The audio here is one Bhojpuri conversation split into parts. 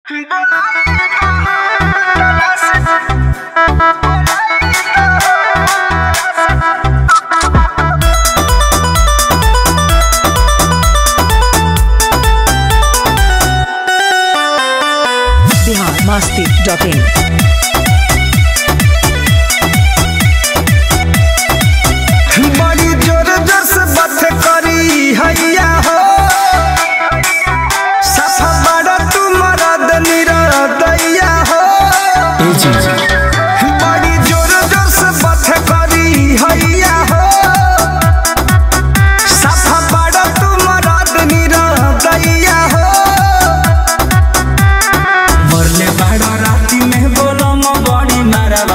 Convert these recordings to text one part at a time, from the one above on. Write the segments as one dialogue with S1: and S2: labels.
S1: biharmasti.in
S2: बड़ी जोर जोर से बात करी हैया हो सफा बड़ा तुम्हारा निरदैया हो बड़ी जोर जोर से बात करी हैया हो सफा बड़ा तुम्हारा निरदैया हो मरले बड़ा राती में बोलो म बड़ी मारवा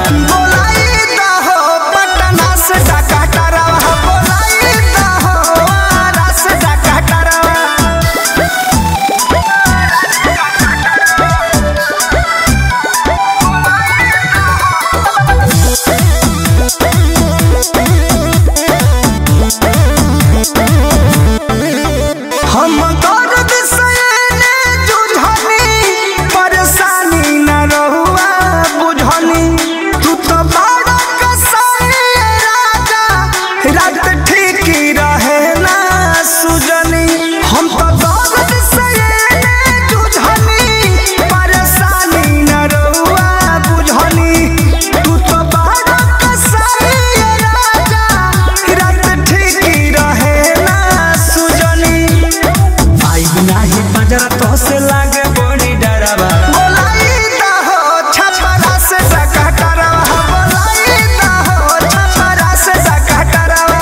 S2: हम दर्द से जुझनी परेशानी न रहुआ बुझनी तू तो बड़ा कसाई राजा रात ठीक ही रहे ना सुजनी हम तो दर्द से जुझनी परेशानी न रहुआ बुझनी तू तो बड़ा कसाई राजा रात ठीक ही रहे ना सुजनी आई नाही बजरा तो से लागे बड़ी डरावा बोलाईता हो छपरा से टकटरावा बोलाईता हो छपरा से टकटरावा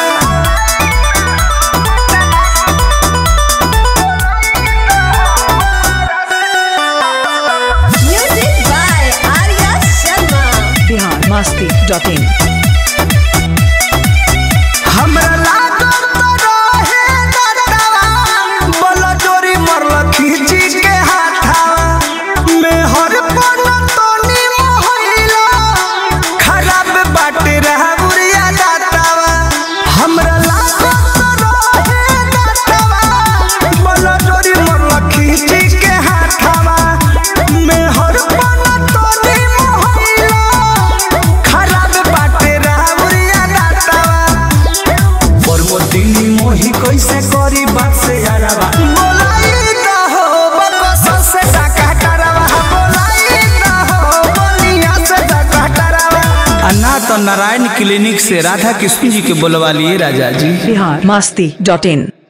S3: Music by Arya Sharma.
S1: biharmasti.in
S2: हमरा लागत तो रहे दरदवा बोला जोरी मरल खींची के हाथावा में हर पन तोनी मोहइला खराब बाटे रहा बुरिया दातावा हमरा लागत तो रहे दरदवा बोला जोरी मरल खींची के हाथावा में हर पन तोनी मोहइला खराब बाटे रहा बुरिया दातावा दिल्ली मोही कैसे करी बात से यारवा बोलाईता हो बकस से टकटरावा बोलाईता हो बलिया से टकटरावा
S4: अन्ना तो नारायण क्लिनिक से राधा कृष्ण जी के बोलवा लिए राजा जी
S1: biharmasti.in